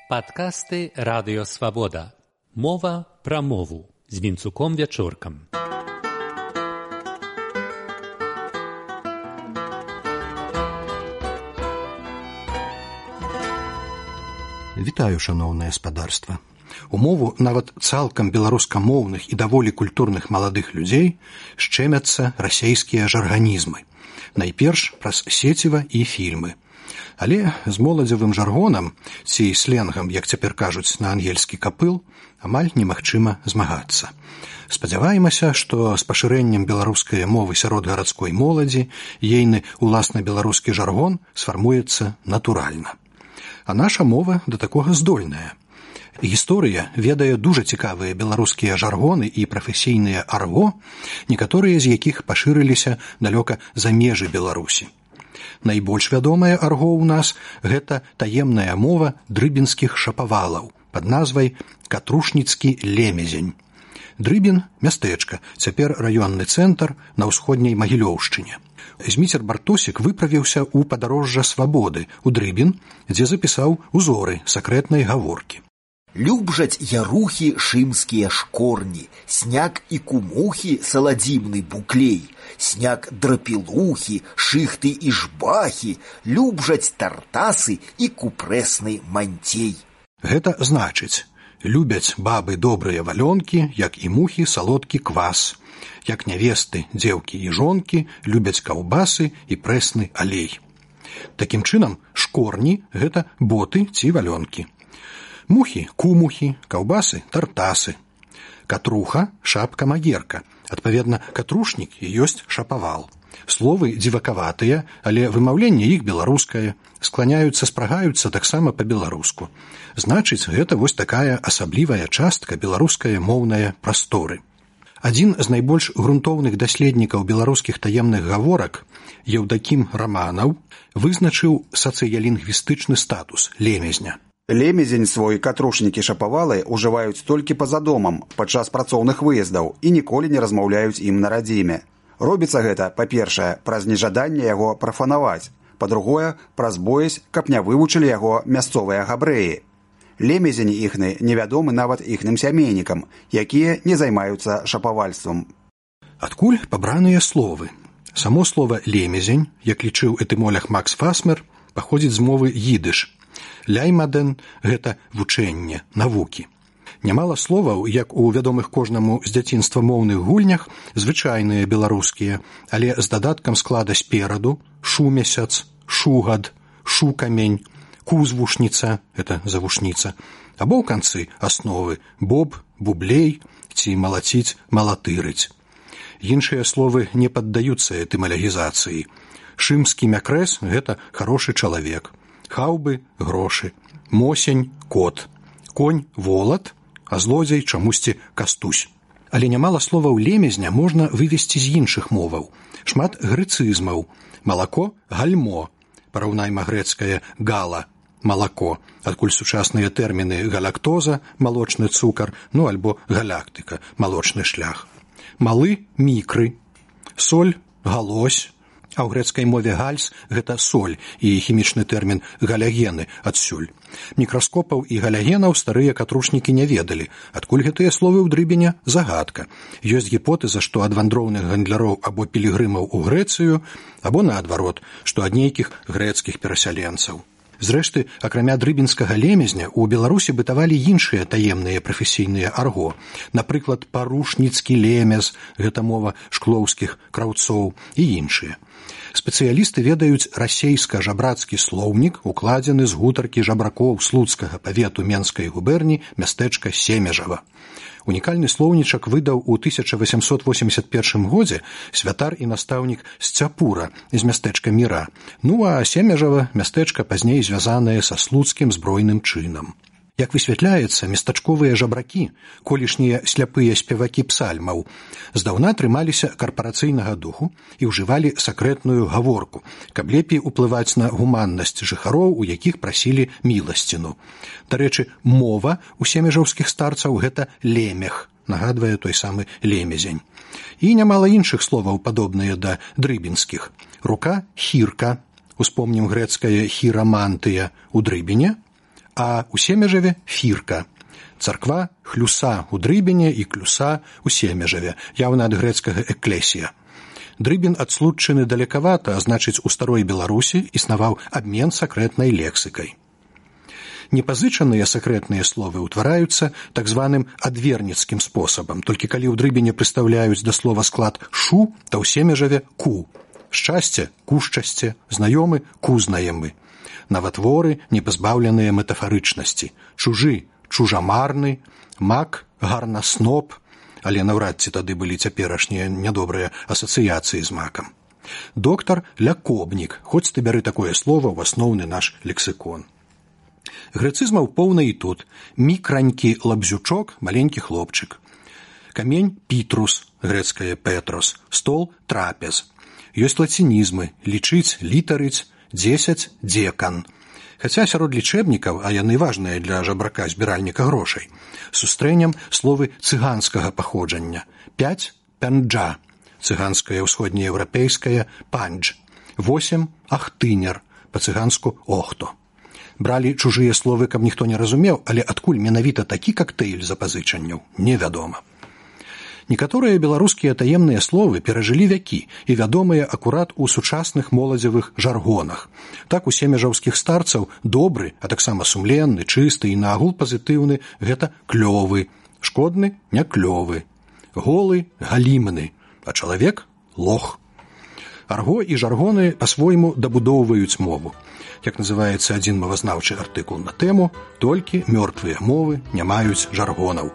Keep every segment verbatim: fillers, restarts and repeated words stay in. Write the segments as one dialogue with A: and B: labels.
A: Падкасты Радыё Свабода. Мова пра мову з Вінцуком Вячоркам.
B: Вітаю, шаноўнае спадарства. У мову нават цалкам беларускамоўных і даволі культурных маладых людзей шчэмяцца расейскія жарганізмы. Найперш праз сеціва і фільмы. Але з моладзевым жаргонам, ці сленгам, як цяпер кажуць на ангельскі капыл, амаль немагчыма змагацца. Спадзяваемся, што з пашырэннем беларускай мовы сярод гарадской моладзі ейны уласна беларускі жаргон сфармуецца натуральна. А наша мова да такога здольная. Гісторыя ведае дужа цікавыя беларускія жаргоны і прафесійныя арго, некаторыя з якіх пашырыліся далёка за межы Беларусі. Найбольш вядомая арго ў нас – гэта таемная мова дрыбінскіх шапавалаў пад назвай Катрушніцкі лемезень. Дрыбін – мястэчка, цяпер раённы цэнтр на ўсходняй Магілёўшчыне. Зміцер Бартосік выправіўся ў падарожжа свабоды ў Дрыбін, дзе запісаў узоры сакрэтнай гаворкі.
C: Любжаць ярухі шымскія шкорні, сняг і кумухі саладзімны буклей, сняг драпілухі, шыхты і жбахі, любжаць тартасы і купрэсны мантей.
B: Гэта значыць, любяць бабы добрыя валёнкі, як і мухі салодкі квас, як нявесты, дзеўкі і жонкі любяць каўбасы і прэсны алей. Такім чынам, шкорні – гэта боты ці валёнкі. Мухі – кумухі, каўбасы – тартасы. Катруха – шапка-магерка. Адпаведна, катрушнік і ёсць шапавал. Словы дзівакаватыя, але вымаўленне іх беларускае. Скланяюцца, спрагаюцца таксама па-беларуску. Значыць, гэта вось такая асаблівая частка беларускае моўнае прасторы. Адзін з найбольш грунтоўных даследнікаў беларускіх таемных гаворак, Еўдакім Раманаў, вызначыў сацыялінгвістычны статус лемезня.
D: Лемезень свой катрушнікі-шапавалы ўжываюць толькі па-за домам падчас працоўных выездаў і ніколі не размаўляюць ім на радзіме. Робіцца гэта, па-першае, праз нежаданне яго прафанаваць, па-другое, праз боязь, каб не вывучылі яго мясцовыя габрэі. Лемезень іхны невядомы нават іхным сямейнікам, якія не займаюцца шапавальствам.
B: Адкуль пабраныя словы? Само слова «лемезень», як лічыў этымолог Макс Фасмер, паходзіць з мовы йідыш. Ляймаден – гэта вучэнне, навукі. Нямала словаў, як у вядомых кожнаму з дзяцінства моўных гульнях, звычайныя беларускія, але з дадаткам склада спераду – шумесяц, шугад, шукамень, кузвушніца – гэта завушніца, або ў канцы асновы – боб, бублей ці малаціць, малатырыць. Іншыя словы не паддаюцца этымалогізацыі. Шымскі мякрэс – гэта харошы чалавек. Хаўбы – грошы, мосень – кот, конь – волат, а злодзей чамусьці кастусь. Але нямала словаў лемезня можна вывесці з іншых моваў. Шмат грэцызмаў. Малако – гальмо, параўнайма грэцкае гала – малако, адкуль сучасныя тэрміны галактоза – малочны цукар, ну альбо галактыка – малочны шлях. Малы – мікры, соль – галось, а ў грэцкай мове гальс – гэта соль і хімічны тэрмін галягены адсюль. Мікраскопаў і галягенаў старыя катрушнікі не ведалі. Адкуль гэтыя словы ў Дрыбіне – загадка. Ёсць гіпотэза, што ад вандроўных гандляроў або пілігрымаў у Грэцыю, або наадварот, што ад нейкіх грэцкіх перасяленцаў. Зрэшты, акрамя дрыбінскага лемезня, у Беларусі бытавалі іншыя таемныя прафесійныя арго. Напрыклад, парушніцкі лемез – гэта мова шклоўскіх краўцоў і іншыя. Спецыялісты ведаюць расейска-жабрацкі слоўнік, укладзены з гутаркі жабракоў слуцкага павету Менскай губерні мястэчка Семежава. Унікальны слоўнічак выдаў у тысяча васямсот восемьдесят першым годзе святар і настаўнік Сцяпура з мястэчка Міра, ну а Семежава – мястэчка пазней звязанае са слуцкім збройным чынам. Як высвятляецца, местачковыя жабракі, колішнія сляпыя спевакі псальмаў, здаўна трымаліся карпарацыйнага духу і ўжывалі сакрэтную гаворку, каб лепей уплываць на гуманнасць жыхароў, у якіх прасілі міласціну. Дарэчы, мова у семежаўскіх старцаў – гэта лемех, нагадвае той самы лемезень. І нямала іншых словаў, падобныя да дрыбінскіх. Рука – хірка, успомнім грэцкае хірамантыя у Дрыбіне, а у Семежаве фірка. Царква хлюса у Дрыбіне і клюса у Семежаве, яўна ад грэцкага эклесія. Дрыбін ад случчыны далекавата, а значыць, у старой Беларусі існаваў абмен сакрэтнай лексікай. Непазычаныя сакрэтныя словы ўтвараюцца так званым адверніцкім спосабам, толькі калі ў Дрыбіне прыстаўляюць да слова склад «шу», то ў Семежаве «ку». Шчасце – кушчасце, знаёмы – кузнаемы. Наватворы не пазбаўленыя метафарычнасці. Чужы – чужамарны, мак – гарнасноп, але наўрад ці тады былі цяперашнія нядобрыя асацыяцыі з макам. Доктар – лякобнік, хоць ты бяры такое слово ў асноўны наш лексікон. Грэцызмаў поўна і тут. Мікранькі лабзючок – маленькі хлопчык. Камень – пітрус, грэцкае петрос, стол – трапез. Ёсць лацінізмы – лічыць, літарыць, дзесяць – дзекан. Хаця сярод лічэбнікаў, а яны важныя для жабрака-збіральніка грошай, сустрэнем словы цыганскага паходжання. Пяць – пянджа, цыганскае ўсходнееўрапейскае пандж. Восем – ахтынер, па-цыганску охто. Бралі чужыя словы, каб ніхто не разумеў, але адкуль менавіта такі кактэйль запазычанняў, невядома. Некаторыя беларускія таемныя словы перажылі вякі і вядомыя акурат у сучасных моладзевых жаргонах. Так у семежаўскіх старцаў добры, а таксама сумленны, чысты і наагул пазітыўны – гэта клёвы, шкодны – не клёвы, голы – галімны, а чалавек – лох. Арго і жаргоны па-свойму дабудоўваюць мову. Як называецца адзін мовазнаўчы артыкул на тэму, толькі мёртвыя мовы не маюць жаргонаў.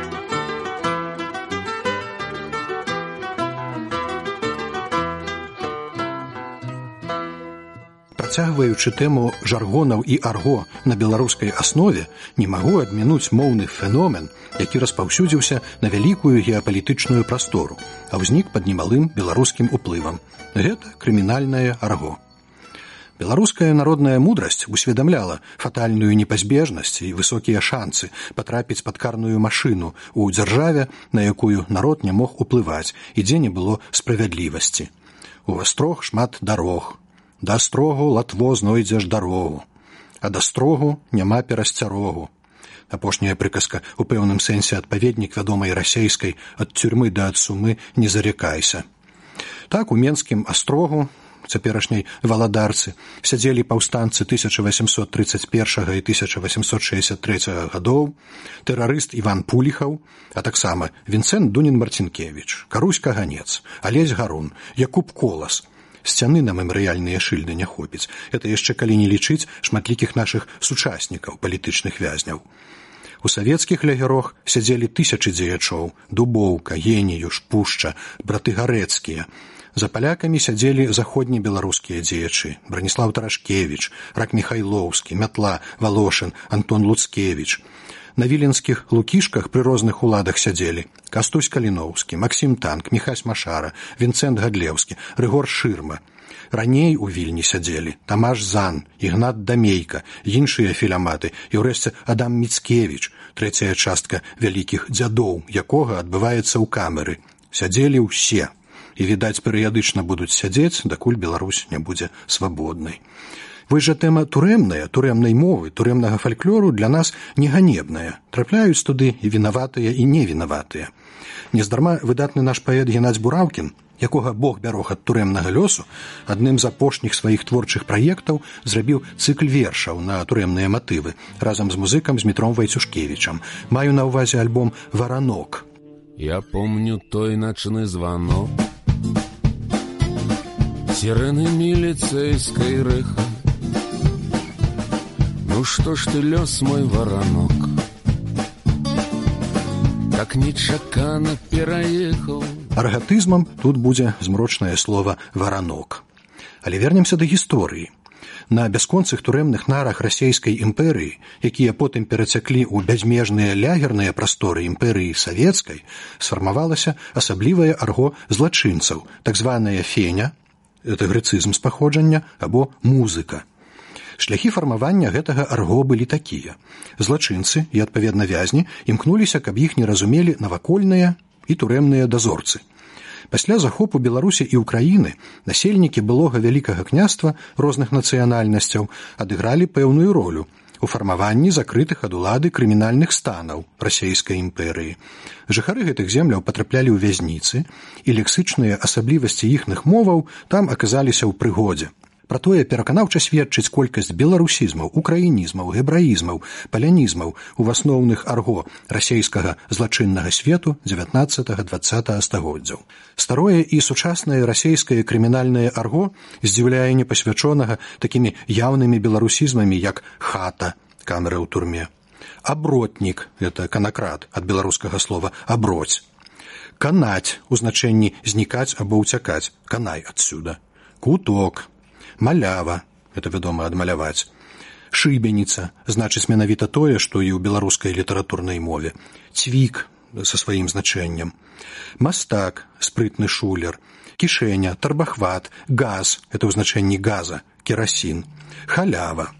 B: Працягваючы тэму жаргонаў і арго на беларускай аснове, не магу адмінуць моўны феномен, які распаўсюдзіўся на вялікую геапалітычную прастору, а ўзнік пад немалым беларускім уплывам. Гэта крымінальнае арго. Беларуская народная мудрасць усведамляла фатальную непазбежнасць і высокія шанцы патрапіць пад карную машыну у дзяржаве, на якую народ не мог уплываць і дзе не было справядлівасці. У астрог шмат дарог. Да астрогу латво знойдзеш дарогу, а да строгу няма перасцярогу. Апошняя прыказка у пэўным сэнсе адпаведнік вядомай расейскай «ад тюрьмы да ад сумы не зарекайся». Так у менскім астрогу, цяперашняй валадарцы, сядзелі паўстанцы тысяча васемсот трыццаць першага і тысяча васемсот шэсцьдзесят трэцяга гадоў, тэрарыст Іван Пуліхаў, а таксама Вінцэнт Дунін-Марцінкевіч, Карусь Каганец, Алесь Гарун, Якуб Колас. Сцяны на мемарыяльныя шыльды не хопіць. Это яшчэ калі не лічыць шматлікіх нашых сучаснікаў, палітычных вязняў. У савецкіх лягерох сядзелі тысячы дзеячоў: Дубоўка, Геніюш, Пушча, браты Гарэцкія. За палякамі сядзелі заходнебеларускія дзеячы: Браніслаў Тарашкевіч, Рак Міхайлоўскі, Мятла, Валошын, Антон Луцкевіч. На віленскіх лукішках пры розных уладах сядзелі Кастусь Каліноўскі, Максім Танк, Міхась Машара, Вінцэнт Гадлеўскі, Рыгор Шырма. Раней у Вільні сядзелі Тамаш Зан, Ігнат Дамейка, іншыя філяматы і ўрэшце Адам Міцкевіч, трэцяя частка вялікіх дзядоў, якога адбываецца ў камеры. Сядзелі ўсе. І, відаць, перыядычна будуць сядзець, дакуль Беларусь не будзе свабоднай. Вось жа тэма турэмная, турэмнай мовы, турэмнага фальклору для нас не ганебная. Трапляюць туды і вінаватыя, і невінаватыя. Нездарма выдатны наш паэт Геннадзь Бураўкін, якога Бог бярог ад турэмнага лёсу, адным з апошніх сваіх творчых праектаў зрабіў цыкль вершаў на турэмныя матывы разам з музыкам Змітром Вайцюшкевічам. Маю на ўвазе альбом «Варанок».
E: Я помню той ночны звонок, сирены милицейской рыхи. Ну что ж ты, лёс мой воронок, так нечакана пераехал.
B: Аргатызмам тут будзе змрочнае слово «варанок». Але вернемся да гісторыі. На бясконцых турэмных нарах расейскай імперыі, якія потым перацяклі ў бязмежныя лягерныя прасторы імперыі савецкай, сфармавалася асаблівае арго злачынцаў, так званая феня, это грэцызм з паходжання, або музыка. Шляхі фармавання гэтага арго былі такія. Злачынцы і, адпаведна, вязні імкнуліся, каб іх не разумелі навакольныя і турэмныя дазорцы. Пасля захопу Беларусі і Ўкраіны насельнікі былога вялікага княства розных нацыянальнасцяў адыгралі пэўную ролю. у фармаванні закрытых ад улады крымінальных станаў расейскай імперыі. Жыхары гэтых земляў патраплялі ў вязніцы, і лексычныя асаблівасці іхных моваў там аказаліся ў прыгодзе. Пра тое пераканаўча сведчыць колькасць беларусізмаў, украінізмаў, гебраізмаў, палянізмаў у асноўных арго расейскага злачыннага свету дзевятнаццатага-дваццатага стагоддзяў. Старое і сучаснае расейскае крымінальнае арго здзіўляе непасвячонага такімі яўнымі беларусізмамі, як хата, камера ў турме, абротнік, гэта канакрат, ад беларускага слова аброць, канаць у значэнні знікаць або ўцякаць, канай адсюда, куток, малява, это вядома адмаляваць, шыбеніца, значыць менавіта тое, што і ў беларускай літаратурнай мове, цвік са сваім значэннем, мастак, спрытны шулер, кішэня, тарбахват, газ, это ў значэнні газа, керасін, халява,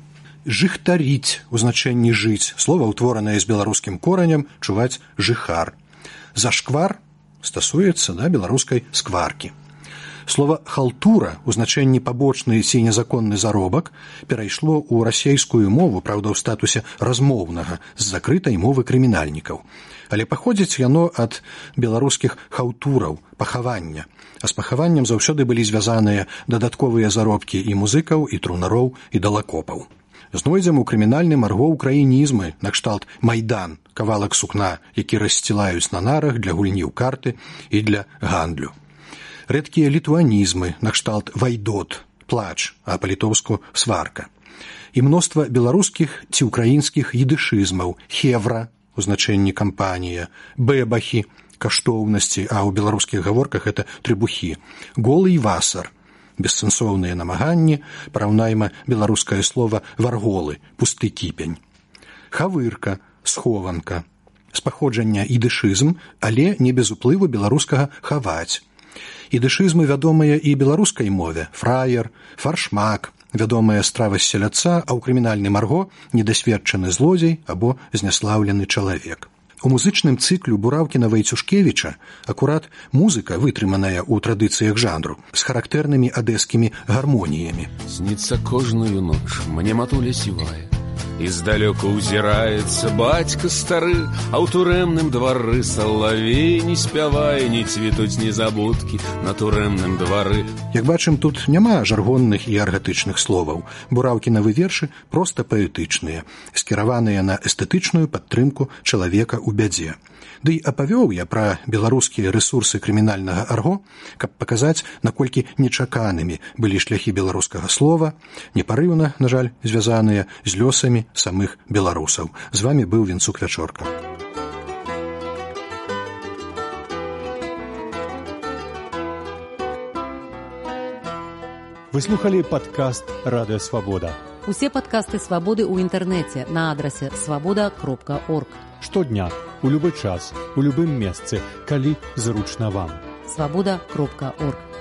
B: жыхтаріць у значэнні жыць, слова ўтворанае з беларускім коранем, чуваць жыхар, зашквар стасуецца да беларускай скваркі. Слова «халтура» у значэнні пабочны ці незаконны заробак перайшло ў расейскую мову, праўда, ў статусе размоўнага з закрытай мовы крымінальнікаў. Але паходзіць яно ад беларускіх хаўтураў, пахавання. А з пахаваннем заўсёды былі звязаныя дадатковыя заробкі і музыкаў, і трунароў, і далакопаў. Знойдзем у крымінальным арго украінізмы, накшталт «майдан», кавалак сукна, які рассцілаюць на нарах для гульні ў карты і для гандлю. Рэдкія літуанізмы, накшталт вайдот, плач, а па-літоўску сварка. І мноства беларускіх ці ўкраінскіх едышызмаў, хевра, у значэнні кампанія, бэбахі, каштоўнасці, а ў беларускіх гаворках это трыбухі, голы і васар, бессэнсоўныя намаганні, параўнайма беларускае слова варголы, пусты кіпень. Хавырка, схованка, з паходжання ідышызм, але не без уплыву беларускага хаваць. Ідышызмы вядомыя і беларускай мове, фраер, фаршмак, вядомая страва з селядца, а ў крымінальным арго недасведчаны злодзей або зняслаўлены чалавек. У музычным цыклю Бураўкіна-Вайцюшкевіча акурат музыка, вытрыманая ў традыцыях жанру, з характэрнымі адэскімі гармоніямі.
E: Снится кожную ноч, мне матуля сівая, і здалёку ўзіраецца бацька стары, а ў турэмным двары салавей не спявае, не цвітуць незабудкі на турэмным двары.
B: Як бачым, тут няма жаргонных і аргатычных словаў. Бураўкінавы вершы проста паэтычныя, скіраваныя на эстэтычную падтрымку чалавека ў бядзе. Ды і апавёў я пра беларускія рэсурсы крымінальнага арго, каб паказаць, наколькі нечаканымі былі шляхі беларускага слова, непарыўна, на жаль, звязаныя з лёсамі самых беларусаў. З вамі быў Вінцук Вячорка.
F: Вы слухали падкаст «Радыё Свабода».
G: Усе падкасты «Свабоды» ў інтэрнэце на адрасе свабода кропка орг.
F: Штодня, у любы час, у любым месцы, калі зручна вам.
G: свабода кропка орг.